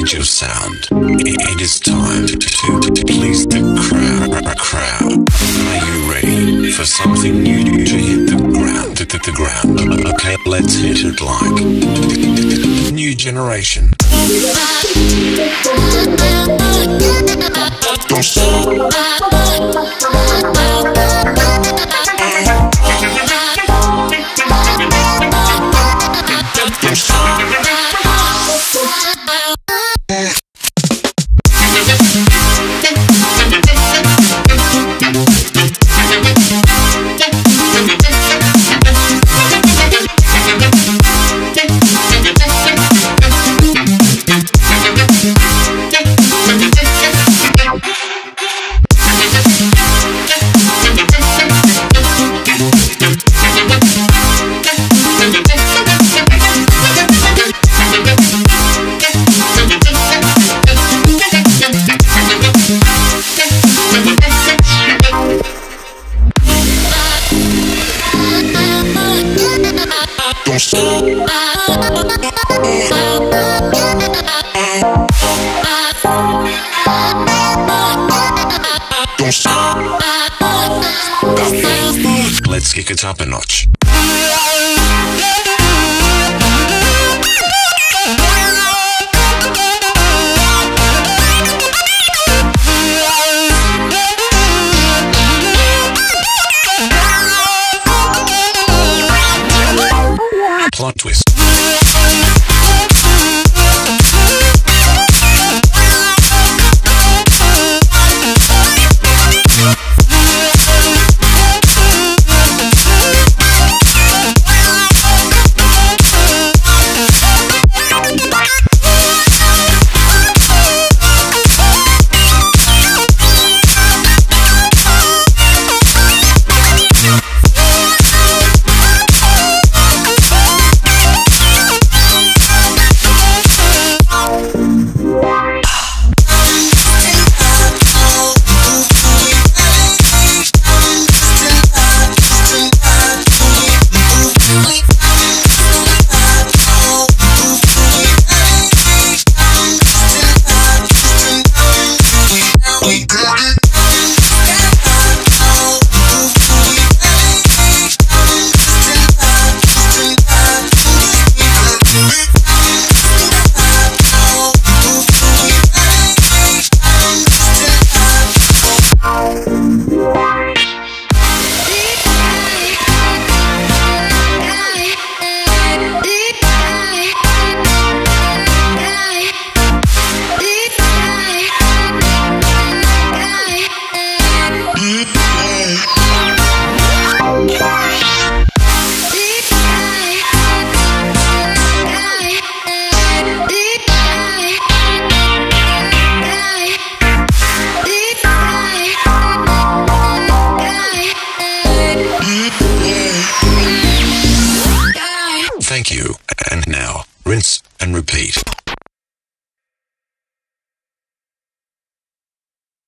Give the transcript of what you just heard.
change your sound. It is time to please the crowd. Are you ready for something new to hit the ground? The ground. Okay, let's hit it like new generation. Don't stop. Don't stop. Don't stop. Let's kick it up a notch. Plot twist. Thank you, and now, rinse and repeat.